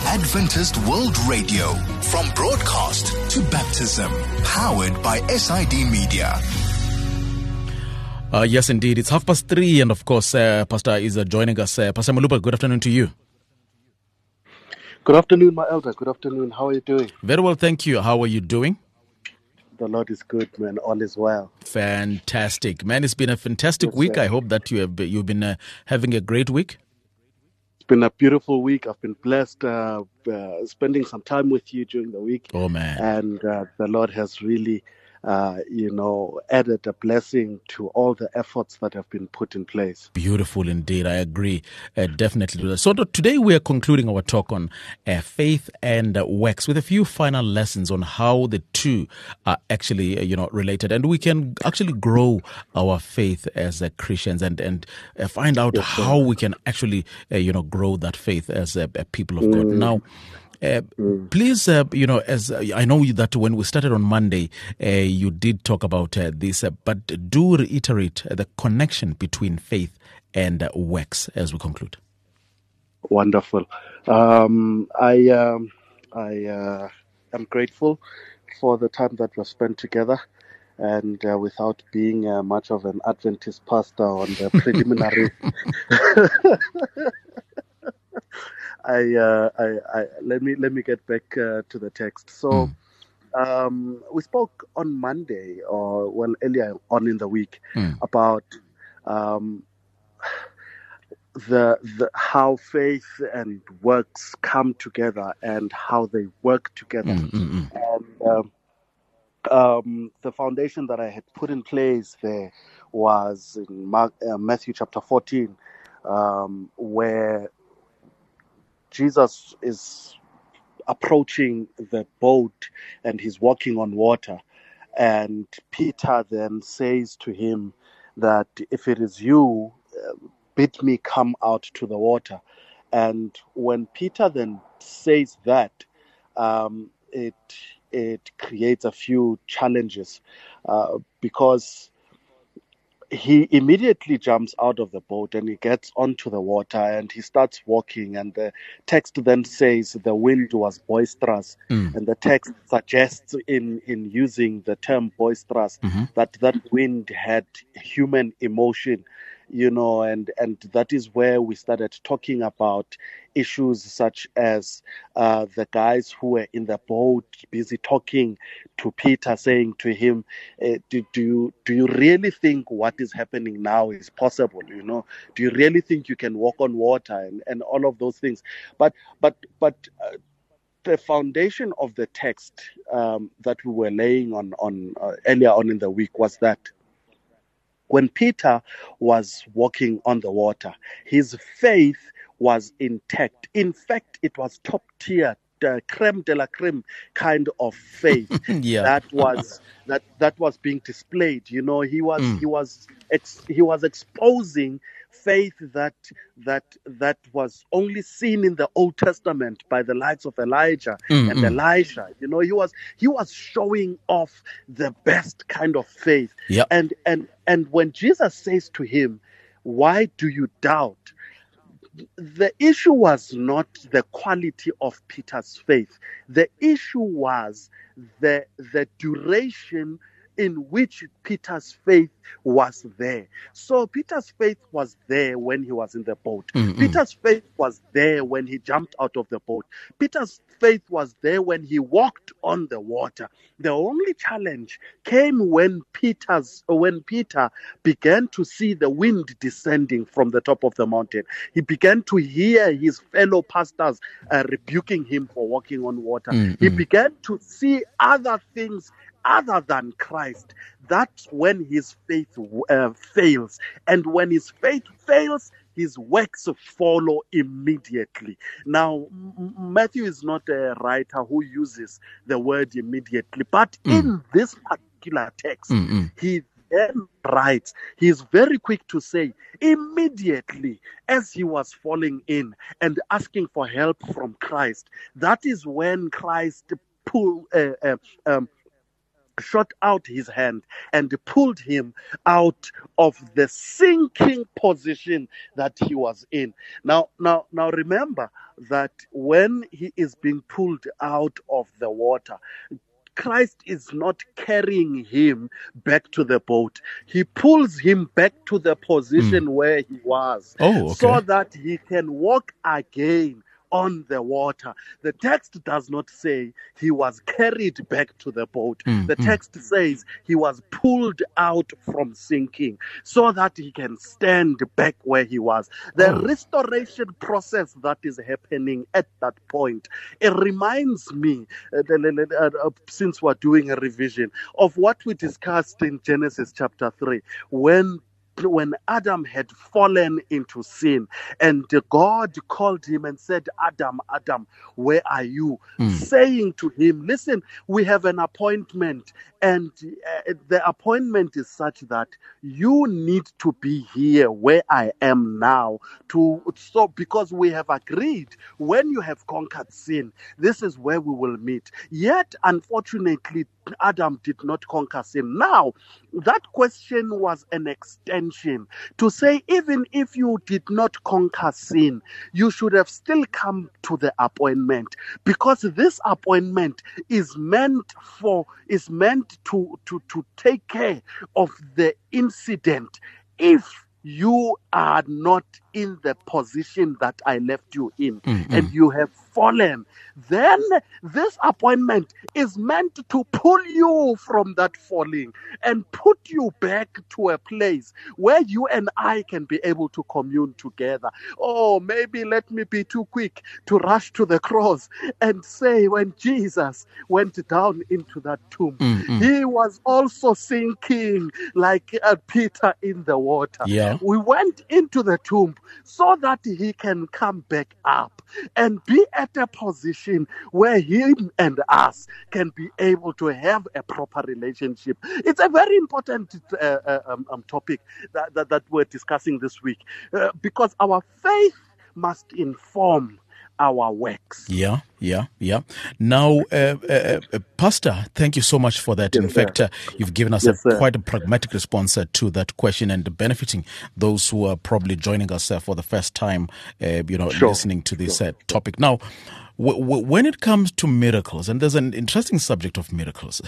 Adventist World Radio, from broadcast to baptism, powered by SID Media. Yes, indeed. It's 3:30, and of course, Pastor is joining us. Pastor Malupa, good afternoon to you. Good afternoon, my elder. Good afternoon. How are you doing? Very well, thank you. How are you doing? The Lord is good, man. All is well. Fantastic, man. It's been a fantastic week. Sir. I hope that you've been having a great week. It's been a beautiful week. I've been blessed spending some time with you during the week. Oh, man. And the Lord has really, added a blessing to all the efforts that have been put in place. Beautiful indeed. I agree. Definitely. So today we are concluding our talk on faith and works with a few final lessons on how the two are actually, related. And we can actually grow our faith as Christians and find out how we can actually, grow that faith as a people of God. Now, please, as I know that when we started on Monday, you did talk about this, but do reiterate the connection between faith and works as we conclude. Wonderful. I am grateful for the time that was spent together. And without being much of an Adventist pastor on the preliminary, let me get back to the text. So we spoke on Monday, or earlier on in the week, about the how faith and works come together and how they work together. And the foundation that I had put in place there was in Matthew chapter 14, where Jesus is approaching the boat and he's walking on water. And Peter then says to him that if it is you, bid me come out to the water. And when Peter then says that, it creates a few challenges because he immediately jumps out of the boat and he gets onto the water and he starts walking, and the text then says the wind was boisterous, and the text suggests in using the term boisterous that wind had human emotion, and that is where we started talking about issues such as the guys who were in the boat busy talking to Peter, saying to him, do you really think what is happening now is possible? Do you really think you can walk on water and all of those things? But the foundation of the text that we were laying on earlier on in the week was that when Peter was walking on the water, his faith was intact. In fact, it was top tier, creme de la creme kind of faith that was being displayed. He was exposing faith that was only seen in the Old Testament by the likes of Elijah and Elisha. He was showing off the best kind of faith. Yep. And when Jesus says to him, "Why do you doubt?" the issue was not the quality of Peter's faith. The issue was the duration in which Peter's faith was there. So Peter's faith was there when he was in the boat. Peter's faith was there when he jumped out of the boat. Peter's faith was there when he walked on the water. The only challenge came when Peter began to see the wind descending from the top of the mountain. He began to hear his fellow pastors rebuking him for walking on water. He began to see other things other than Christ. That's when his faith fails. And when his faith fails, his works follow immediately. Now, Matthew is not a writer who uses the word immediately, but in this particular text, he then writes, he is very quick to say, immediately as he was falling in and asking for help from Christ, that is when Christ shot out his hand and pulled him out of the sinking position that he was in. Now remember, that when he is being pulled out of the water, Christ is not carrying him back to the boat. He pulls him back to the position where he was, so that he can walk again on the water. The text does not say he was carried back to the boat. The text says he was pulled out from sinking so that he can stand back where he was. The restoration process that is happening at that point, it reminds me, since we're doing a revision, of what we discussed in Genesis chapter 3, when Adam had fallen into sin, and God called him and said, Adam, Adam, where are you? Saying to him, listen, we have an appointment, and the appointment is such that you need to be here where I am now, because we have agreed when you have conquered sin, this is where we will meet. Yet, unfortunately, Adam did not conquer sin. Now, that question was an extension to say, even if you did not conquer sin, you should have still come to the appointment, because this appointment is meant to take care of the incident if you are not in the position that I left you in, and you have fallen. Then this appointment is meant to pull you from that falling and put you back to a place where you and I can be able to commune together. Oh, maybe let me be too quick to rush to the cross and say, when Jesus went down into that tomb, he was also sinking like Peter in the water. We went into the tomb so that he can come back up and be at a position where him and us can be able to have a proper relationship. It's a very important topic that we're discussing this week, because our faith must inform our works. Yeah. Now, Pastor, thank you so much for that. In fact, you've given us quite a pragmatic response to that question, and benefiting those who are probably joining us for the first time, listening to this topic. Now, when it comes to miracles, and there's an interesting subject of miracles,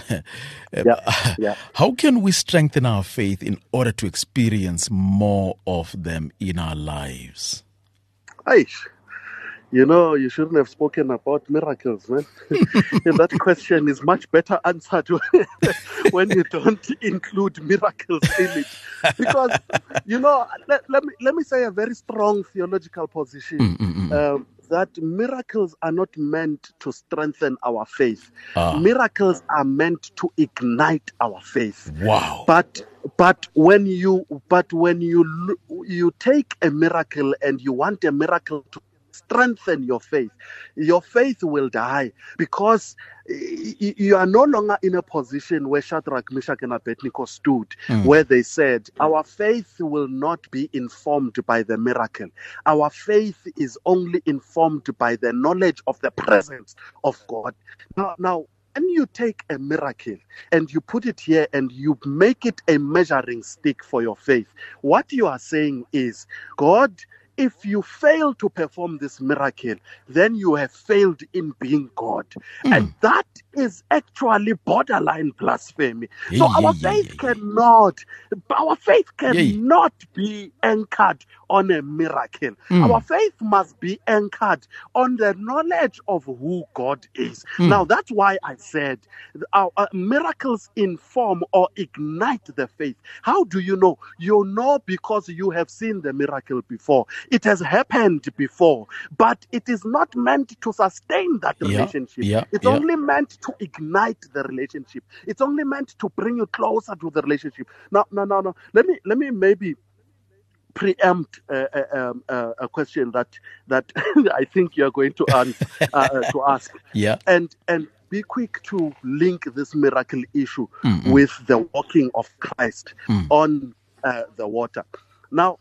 how can we strengthen our faith in order to experience more of them in our lives? Aish. You shouldn't have spoken about miracles, man. That question is much better answered when you don't include miracles in it. Because, let me say a very strong theological position, that miracles are not meant to strengthen our faith. Miracles are meant to ignite our faith. Wow. But when you take a miracle and you want a miracle to strengthen your faith will die, because you are no longer in a position where Shadrach, Meshach, and Abednego stood, where they said, our faith will not be informed by the miracle. Our faith is only informed by the knowledge of the presence of God. Now, when you take a miracle and you put it here and you make it a measuring stick for your faith, what you are saying is, God, if you fail to perform this miracle, then you have failed in being God. And that is actually borderline blasphemy. So our faith cannot be anchored on a miracle. Our faith must be anchored on the knowledge of who God is. Now, that's why I said our miracles inform or ignite the faith. How do you know? You know because you have seen the miracle before. It has happened before, but it is not meant to sustain that relationship. It's only meant to ignite the relationship. It's only meant to bring you closer to the relationship. Now. Let me maybe preempt a question that I think you are going to ask. And be quick to link this miracle issue with the walking of Christ on the water. Now,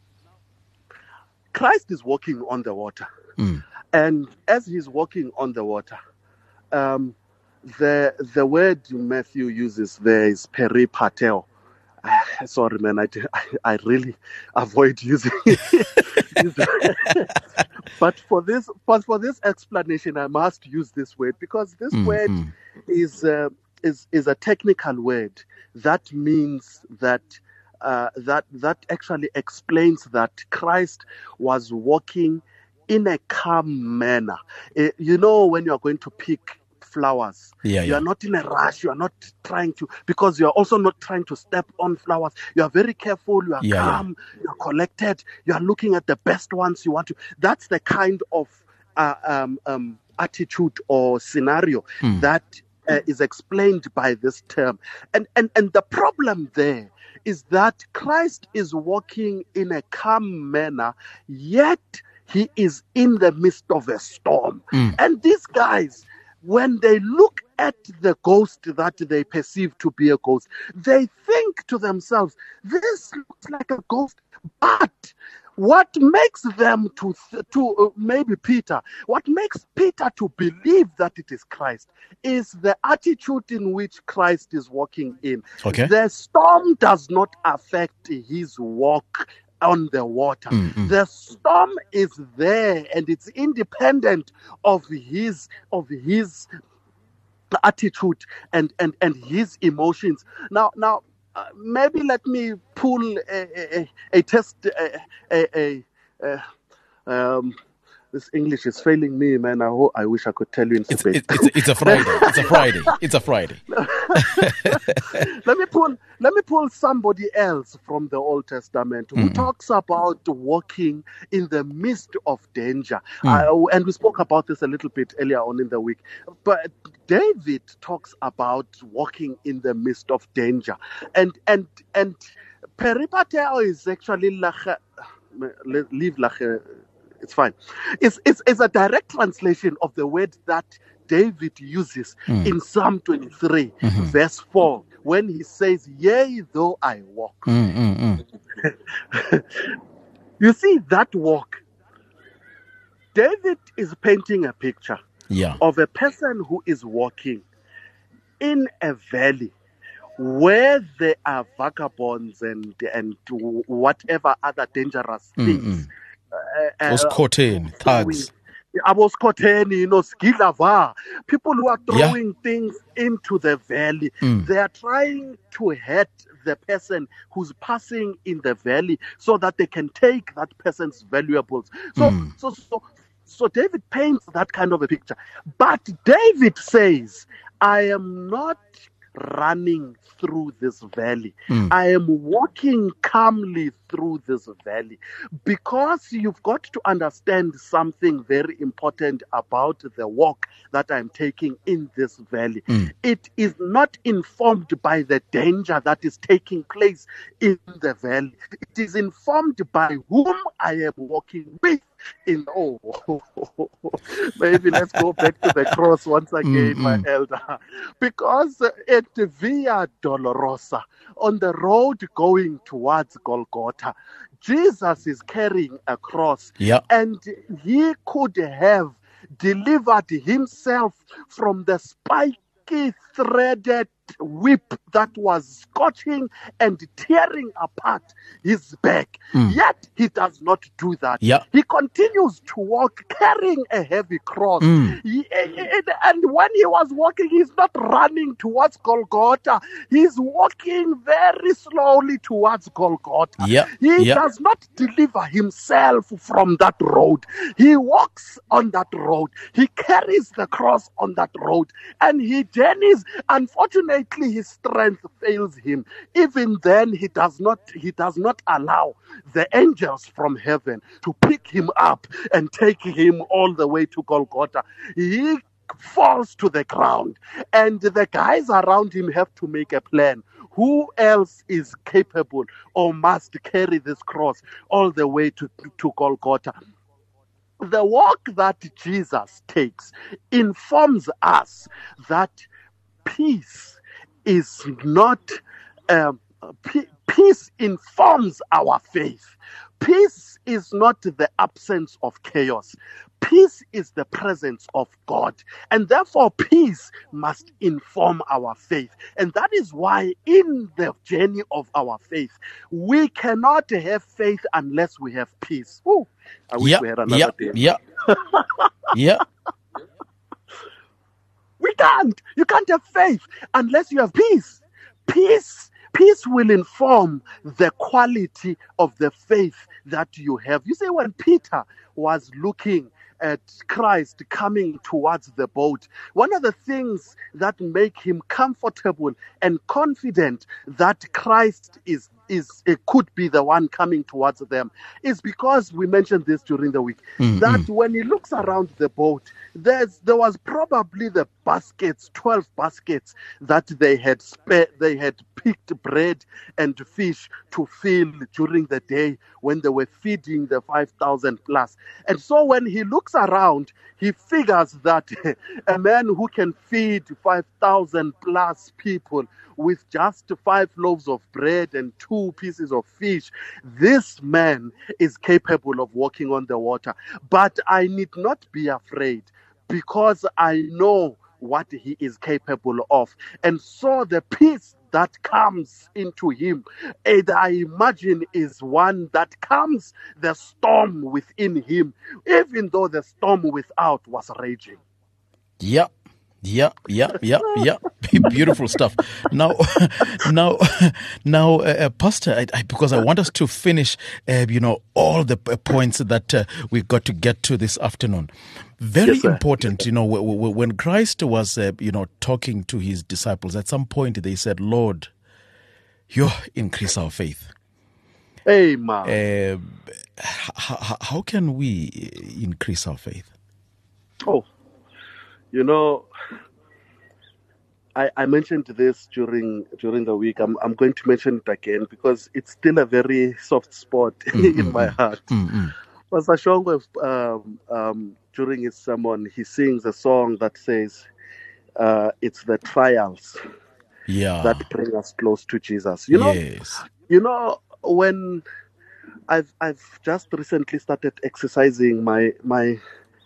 Christ is walking on the water, and as he's walking on the water, the word Matthew uses there is peripateo. Sorry, man, I really avoid using it. But for this explanation, I must use this word because this word is a technical word that means that that actually explains that Christ was walking in a calm manner. You know, when you are going to pick flowers, you are not in a rush. You are not trying to, because you are also not trying to step on flowers. You are very careful. You are calm. You are collected. You are looking at the best ones you want to. That's the kind of attitude or scenario that is explained by this term. And the problem there is that Christ is walking in a calm manner, yet he is in the midst of a storm. And these guys, when they look at the ghost that they perceive to be a ghost, they think to themselves, this looks like a ghost, but what makes them to maybe Peter, what makes Peter to believe that it is Christ is the attitude in which Christ is walking in. Okay. The storm does not affect his walk on the water. The storm is there and it's independent of his attitude and his emotions. Now, maybe let me pull a test. This English is failing me, man. I wish I could tell you in Spanish. It's a Friday. It's a Friday. Let me pull somebody else from the Old Testament who talks about walking in the midst of danger. And we spoke about this a little bit earlier on in the week. But David talks about walking in the midst of danger. And peripateo is actually it's fine. It's a direct translation of the word that David uses in Psalm 23, verse 4, when he says, "Yea, though I walk." You see, that walk, David is painting a picture of a person who is walking in a valley where there are vagabonds and whatever other dangerous things. Those cocaine thugs. Skilava, people who are throwing things into the valley. They are trying to hurt the person who's passing in the valley so that they can take that person's valuables. So David paints that kind of a picture. But David says, I am not running through this valley. I am walking calmly through this valley, because you've got to understand something very important about the walk that I'm taking in this valley. It is not informed by the danger that is taking place in the valley. It is informed by whom I am walking with. Maybe let's go back to the cross once again, my elder. Because at Via Dolorosa, on the road going towards Golgotha, Jesus is carrying a cross, and he could have delivered himself from the spiky threaded whip that was scorching and tearing apart his back. Yet he does not do that. He continues to walk carrying a heavy cross. And when he was walking, he's not running towards Golgotha. He's walking very slowly towards Golgotha. He does not deliver himself from that road. He walks on that road. He carries the cross on that road. And he journeys. Unfortunately, his strength fails him. Even then, he does not allow the angels from heaven to pick him up and take him all the way to Golgotha. He falls to the ground, and the guys around him have to make a plan. Who else is capable or must carry this cross all the way to Golgotha? The walk that Jesus takes informs us that peace is not, peace informs our faith. Peace is not the absence of chaos. Peace is the presence of God, and therefore peace must inform our faith. And that is why in the journey of our faith, we cannot have faith unless we have peace. Ooh, I wish we had another day. Yeah. We can't. You can't have faith unless you have peace. Peace will inform the quality of the faith that you have. You see, when Peter was looking at Christ coming towards the boat, one of the things that make him comfortable and confident that Christ could be the one coming towards them is because we mentioned this during the week, that when he looks around the boat, there was probably the baskets, 12 baskets that they had picked bread and fish to fill during the day when they were feeding the 5,000 plus. And so when he looks around, he figures that a man who can feed 5,000 plus people with just 5 loaves of bread and 2 pieces of fish, this man is capable of walking on the water. But I need not be afraid, because I know what he is capable of. And so the peace that comes into him, and I imagine is one that calms the storm within him, even though the storm without was raging. Yeah. Beautiful stuff. Now, Pastor, because I want us to finish, all the points that we got to get to this afternoon. Very important, when Christ was, talking to his disciples, at some point they said, Lord, you increase our faith. Amen. How can we increase our faith? Oh, I mentioned this during the week. I'm going to mention it again because it's still a very soft spot in my heart. Pastor Shongwe, during his sermon, he sings a song that says, it's the trials that bring us close to Jesus. When I've just recently started exercising my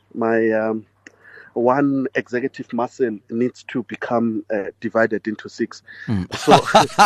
one executive muscle needs to become divided into 6. So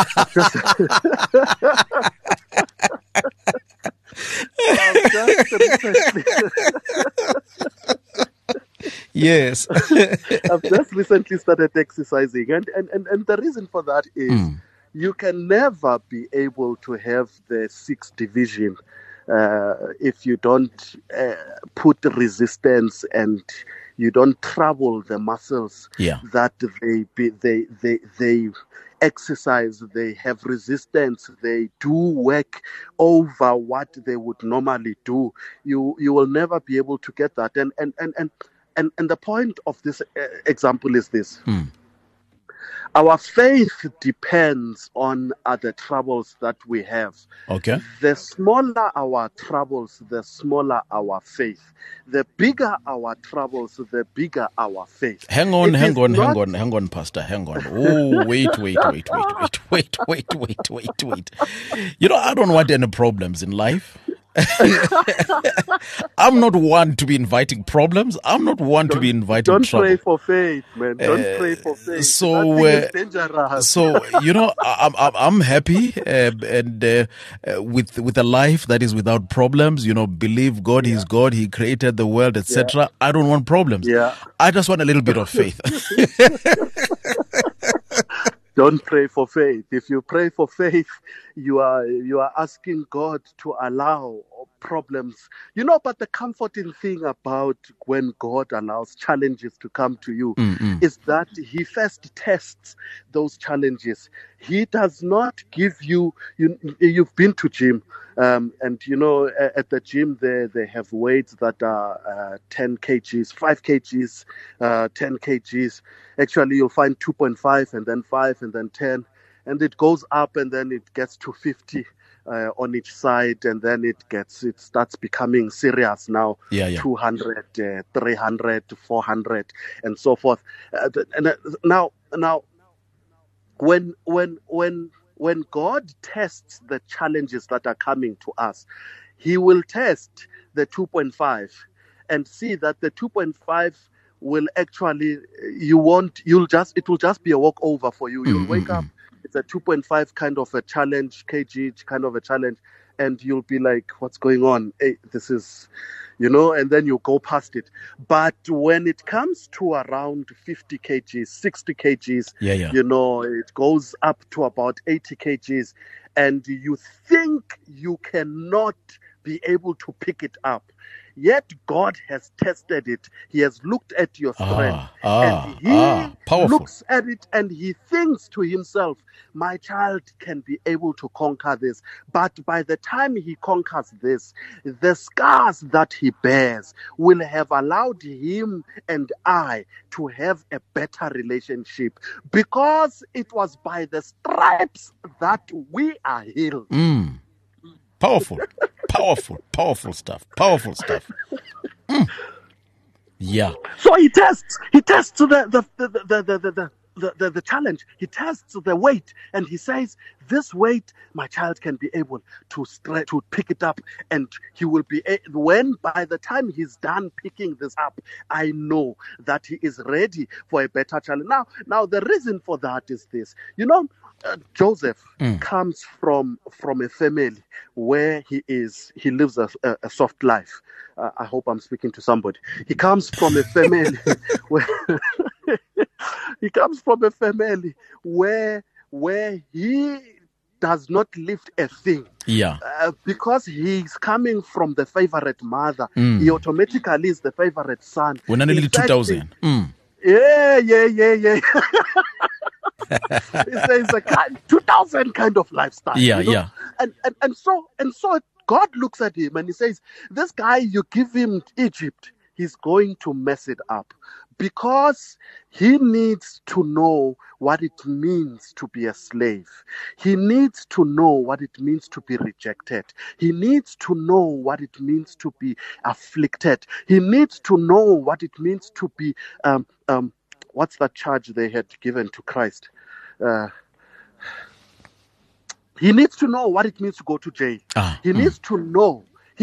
yes. I've just recently started exercising, and the reason for that is you can never be able to have the 6 division if you don't put resistance and you don't trouble the muscles that they exercise. They have resistance. They do work over what they would normally do. You will never be able to get that. And the point of this example is this. Our faith depends on the troubles that we have. Okay. The smaller our troubles, the smaller our faith. The bigger our troubles, the bigger our faith. Hang on, Pastor. Hang on. Oh, wait. I don't want any problems in life. I'm not one to be inviting problems. I'm not one to be inviting trouble. Don't pray for faith, man. Don't pray for faith. So, I'm happy and with a life that is without problems. Believe God is God. He created the world, etc. I don't want problems. I just want a little bit of faith. Don't pray for faith. If you pray for faith, you are asking God to allow problems. But the comforting thing about when God allows challenges to come to you is that he first tests those challenges. He does not give you, you've been to gym, and at the gym they have weights that are 10 kgs, 5 kgs, 10 kgs. Actually, you'll find 2.5 and then 5 and then 10. And it goes up and then it gets to 50 on each side. And then it starts becoming serious now. 200, 300, 400 and so forth. Now, when God tests the challenges that are coming to us, he will test the 2.5. and see that the 2.5 will actually, it will just be a walkover for you. You'll wake up, it's a 2.5 kind of a challenge, kg kind of a challenge, and you'll be like, what's going on? Hey, this is, and then you go past it. But when it comes to around 50 kgs, 60 kgs, it goes up to about 80 kgs, and you think you cannot be able to pick it up. Yet God has tested it. He has looked at your strength. And he looks at it and he thinks to himself, my child can be able to conquer this. But by the time he conquers this, the scars that he bears will have allowed him and I to have a better relationship. Because it was by the stripes that we are healed. Powerful stuff. Yeah. So he tests the challenge. He tests the weight, and he says, this weight, my child can be able to pick it up, and he will be, by the time he's done picking this up, I know that he is ready for a better challenge. Now the reason for that is this. Joseph comes from a family where he lives a soft life. I hope I'm speaking to somebody. He comes from a family where he does not lift a thing. Yeah. Because he's coming from the favorite mother. He automatically is the favorite son. When nearly 2000. Yeah. It's a 2000 kind of lifestyle. Yeah. And so God looks at him and he says, this guy, you give him Egypt, he's going to mess it up, because he needs to know what it means to be a slave. He needs to know what it means to be rejected. He needs to know what it means to be afflicted. He needs to know what it means to be what's that charge they had given to Christ? He needs to know what it means to go to jail. He needs to know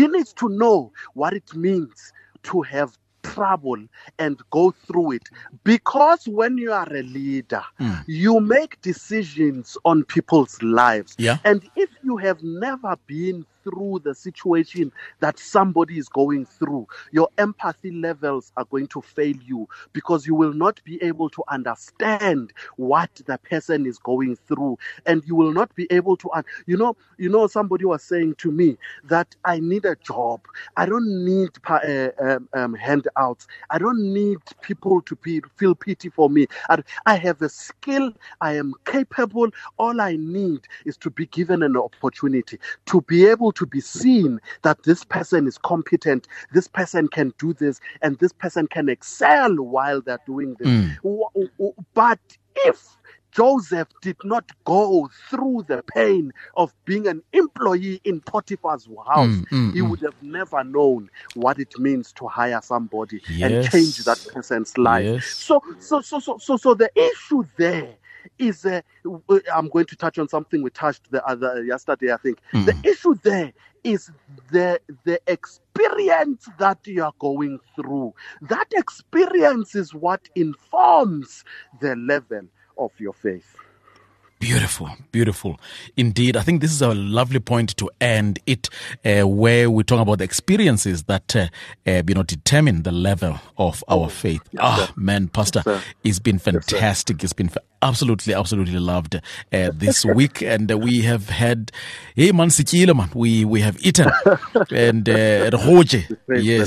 what it means to have trouble and go through it. Because when you are a leader, you make decisions on people's lives. Yeah. And if you have never been through the situation that somebody is going through, your empathy levels are going to fail you, because you will not be able to understand what the person is going through, and you will not be able to somebody was saying to me that I need a job. I don't need handouts. I don't need people to feel pity for me. I have a skill. I am capable. All I need is to be given an opportunity to be able to be seen that this person is competent, this person can do this, and this person can excel while they're doing this. But if Joseph did not go through the pain of being an employee in Potiphar's house, he would have never known what it means to hire somebody and change that person's life. Yes. So the issue there is I'm going to touch on something we touched yesterday, I think. The issue there is the experience that you are going through. That experience is what informs the level of your faith. Beautiful. Indeed, I think this is a lovely point to end it, where we talk about the experiences that determine the level of our faith. Man, Pastor, it's been fantastic. It's been absolutely loved this week, and we have had we have eaten and Roje. Yes,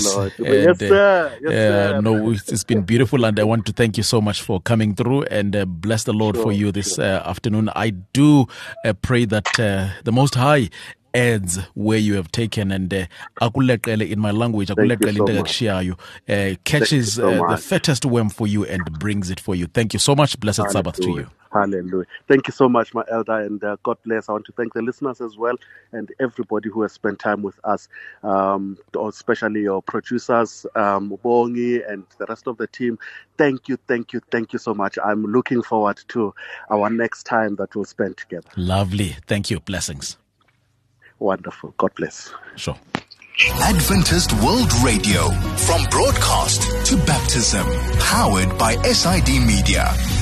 sir. No, it's been beautiful, and I want to thank you so much for coming through, and bless the Lord for you this afternoon. I do pray that the Most High adds where you have taken, and in my language, catches the fattest worm for you and brings it for you. Thank you so much. Blessed Sabbath to you. Hallelujah. Thank you so much, my elder, and God bless. I want to thank the listeners as well, and everybody who has spent time with us, especially your producers, Bongi, and the rest of the team. Thank you so much. I'm looking forward to our next time that we'll spend together. Lovely. Thank you. Blessings. Wonderful. God bless. Sure. Adventist World Radio, from broadcast to baptism, powered by SID Media.